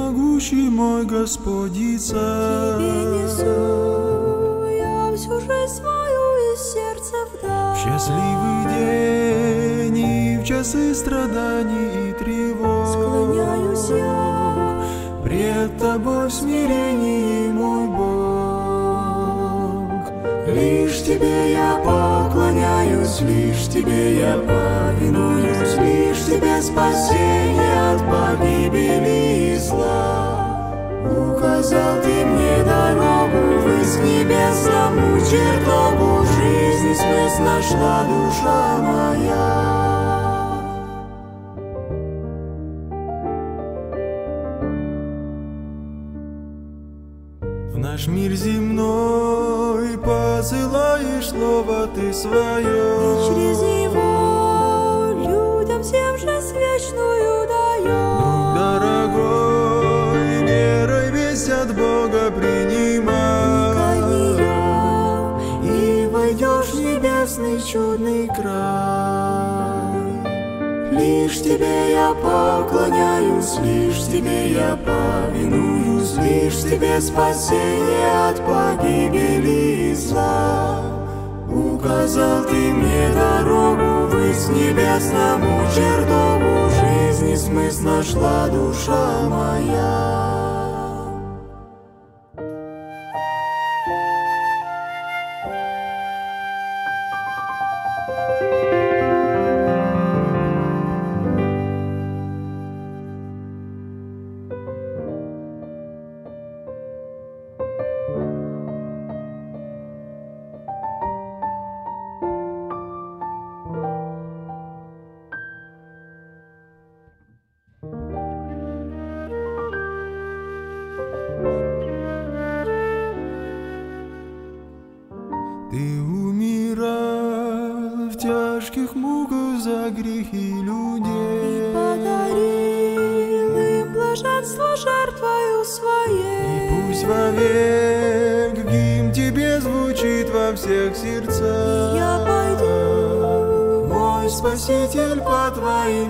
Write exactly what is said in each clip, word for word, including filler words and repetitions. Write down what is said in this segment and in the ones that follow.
всемогущий мой Господь и Царь. Тебе несу я всю жизнь свою из сердца вдаль. В счастливый день и в часы страданий и тревог Склоняюсь я пред Тобой в смирении, мой Бог. Лишь Тебе я поклоняюсь, лишь Тебе я повинуюсь, лишь Тебе спасение от погибели и зла. Указал Ты мне дорогу ввысь к небесному чертогу, жизни смысл нашла душа моя. В наш мир земной посылаешь слово Ты свое, и через него людям всем жизнь вечную даешь. Друг дорогой, верой весть от Бога принимай, И войдешь в небесный чудный край. лишь Тебе я поклоняюсь, лишь Тебе я повинуюсь, лишь Тебе спасение от погибели и зла. Указал Ты мне дорогу ввысь к небесному чертогу, жизни смысл нашла душа моя. Ты умирал в тяжких муках за грехи людей, Подарил им блаженство жертвою своей. пусть вовек гимн Тебе звучит во всех сердцах. Я пойду, мой Спаситель, по Твоим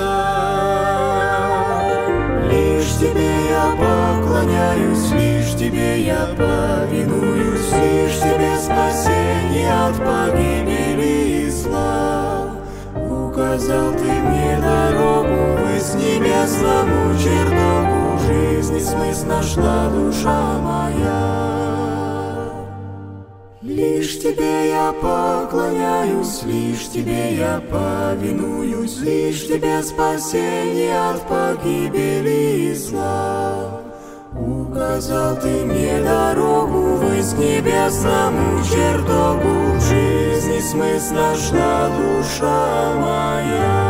следам. Лишь Тебе я поклоняюсь, лишь Тебе я повинуюсь, лишь Тебе спасение от погибели и зла. Указал Ты мне дорогу ввысь к небесному чертогу, жизни смысл нашла душа моя. Лишь Тебе я поклоняюсь, лишь Тебе я повинуюсь, лишь Тебе спасение от погибели и зла. Указал Ты мне дорогу ввысь к небесному чертогу, жизни смысл нашла душа моя.